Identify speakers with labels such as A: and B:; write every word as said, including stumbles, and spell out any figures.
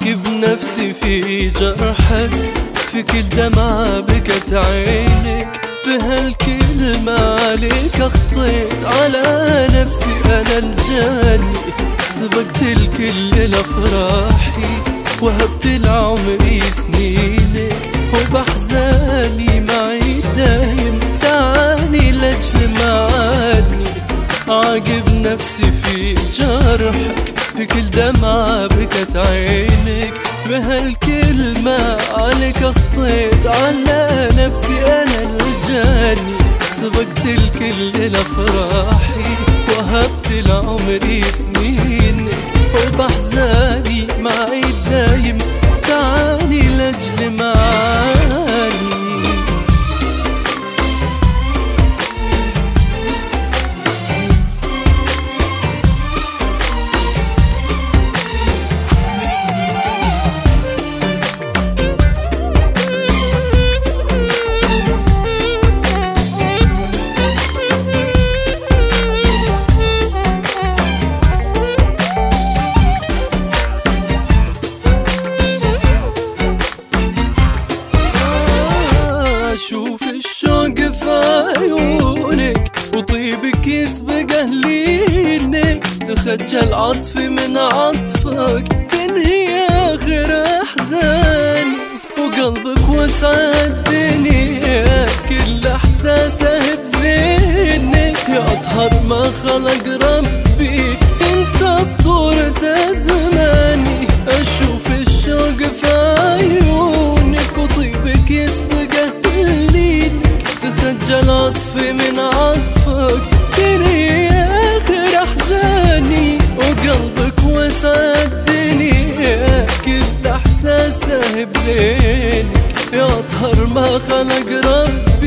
A: عاقب نفسي في جرحك، في كل دمعة بكت عينك، بهالكلمة عليك أخطيت على نفسي أنا الجاني. سبقت الكل لأفراحي وهبت لعمري سنينك، وبحزاني معي دايم تعاني لأجل معاني. عاقب نفسي في جرحك، بكل دمعة بكت عينك، بهالكلمة عليك أخطيت على نفسي أنا الجاني. سبقت الكل لأفراحي وهبت لعمري سنينك، وبحزاني معي دايم تعاني لأجل معاني. أشوف الشوق في عيونك وطيبك يسبق أهلينك، تخجل عطفي من عطفك تنهي آخر أحزاني، وقلبك وسع الدنيا كل إحساسه بزينك. يا أطهر ما خلق ربي انت أسطورة زماني. أشوف الشوق في عيونك وطيبك يسبق تخجل عطفي من عطفك تنهي آخر أحزاني، وقلبك وسع الدنيا كل إحساسه بزينك. يا أطهر ما خلق ربي